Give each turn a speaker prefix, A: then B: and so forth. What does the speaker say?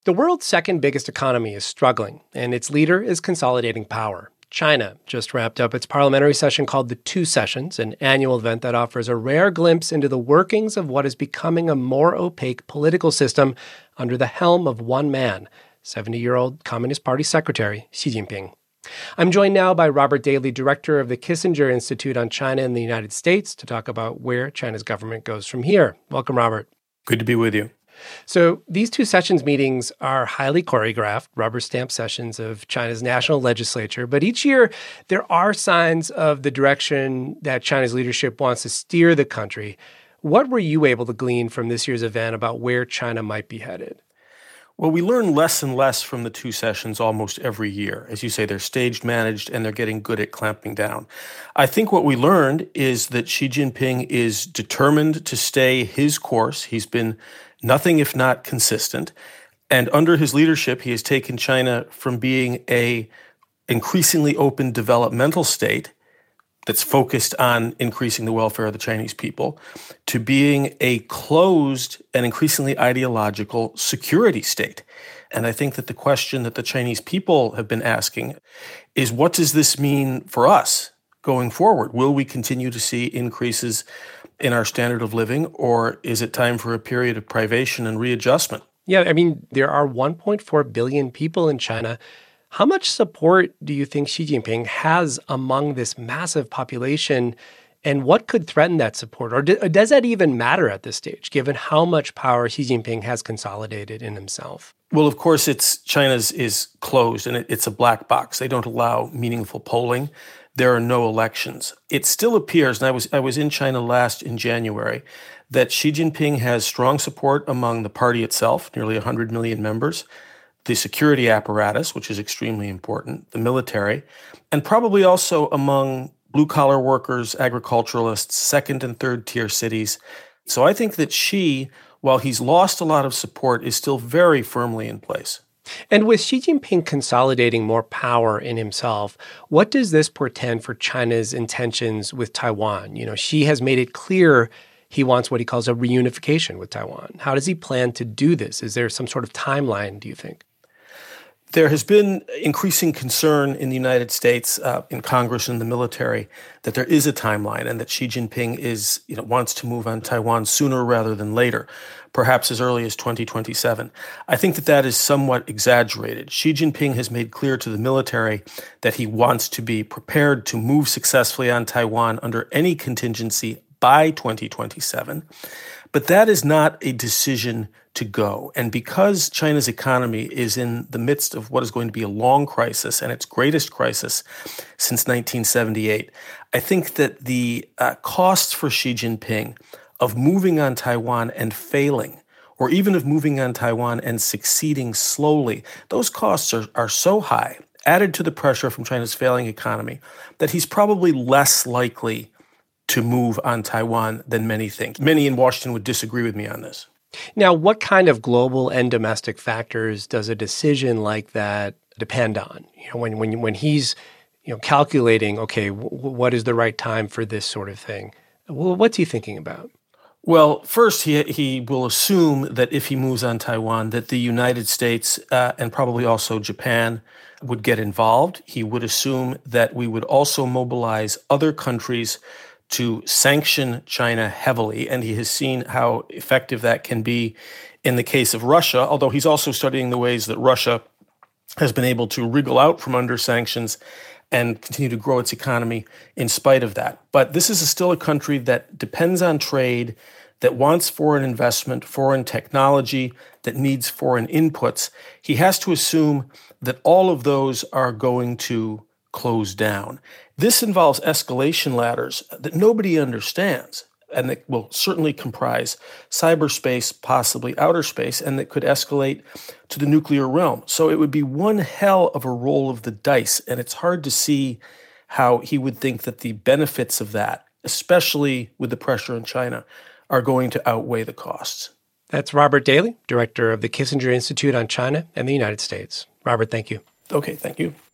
A: The world's second biggest economy is struggling, and its leader is consolidating power. China just wrapped up its parliamentary session called the Two Sessions, an annual event that offers a rare glimpse into the workings of what is becoming a more opaque political system under the helm of one man, 70-year-old Communist Party Secretary Xi Jinping. I'm joined now by Robert Daly, director of the Kissinger Institute on China in the United States, to talk about where China's government goes from here. Welcome, Robert.
B: Good to be with you.
A: So these Two Sessions meetings are highly choreographed, rubber stamp sessions of China's national legislature. But each year, there are signs of the direction that China's leadership wants to steer the country. What were you able to glean from this year's event about where China might be headed?
B: Well, we learn less and less from the Two Sessions almost every year. As you say, they're staged, managed, and they're getting good at clamping down. I think what we learned is that Xi Jinping is determined to stay his course. He's been nothing if not consistent. And under his leadership, he has taken China from being a increasingly open developmental state that's focused on increasing the welfare of the Chinese people to being a closed and increasingly ideological security state. And I think that the question that the Chinese people have been asking is, what does this mean for us going forward? Will we continue to see increases in our standard of living, or is it time for a period of privation and readjustment?
A: Yeah, I mean, there are 1.4 billion people in China. How much support do you think Xi Jinping has among this massive population, and what could threaten that support? Or does that even matter at this stage, given how much power Xi Jinping has consolidated in himself?
B: Well, of course, China's is closed, and it's a black box. They don't allow meaningful polling. There are no elections. It still appears, and I was in China last in January, that Xi Jinping has strong support among the party itself, nearly 100 million members, the security apparatus, which is extremely important, the military, and probably also among blue-collar workers, agriculturalists, second and third-tier cities. So I think that Xi, while he's lost a lot of support, is still very firmly in place.
A: And with Xi Jinping consolidating more power in himself, what does this portend for China's intentions with Taiwan? You know, Xi has made it clear he wants what he calls a reunification with Taiwan. How does he plan to do this? Is there some sort of timeline, do you think?
B: There has been increasing concern in the United States, in Congress and the military, that there is a timeline and that Xi Jinping wants to move on Taiwan sooner rather than later, perhaps as early as 2027. I think that is somewhat exaggerated. Xi Jinping has made clear to the military that he wants to be prepared to move successfully on Taiwan under any contingency by 2027. But that is not a decision to go. And because China's economy is in the midst of what is going to be a long crisis and its greatest crisis since 1978, I think that the costs for Xi Jinping of moving on Taiwan and failing, or even of moving on Taiwan and succeeding slowly, those costs are so high, added to the pressure from China's failing economy, that he's probably less likely to move on Taiwan than many think. Many in Washington would disagree with me on this.
A: Now, what kind of global and domestic factors does a decision like that depend on? You know, when he's calculating, okay, what is the right time for this sort of thing? What's he thinking about?
B: Well, first, he will assume that if he moves on Taiwan, that the United States and probably also Japan would get involved. He would assume that we would also mobilize other countries to sanction China heavily, and he has seen how effective that can be in the case of Russia, although he's also studying the ways that Russia has been able to wriggle out from under sanctions and continue to grow its economy in spite of that. But this is still a country that depends on trade, that wants foreign investment, foreign technology, that needs foreign inputs. He has to assume that all of those are going to close down. This involves escalation ladders that nobody understands, and that will certainly comprise cyberspace, possibly outer space, and that could escalate to the nuclear realm. So it would be one hell of a roll of the dice, and it's hard to see how he would think that the benefits of that, especially with the pressure in China, are going to outweigh the costs.
A: That's Robert Daly, director of the Kissinger Institute on China and the United States. Robert, thank you.
B: Okay, thank you.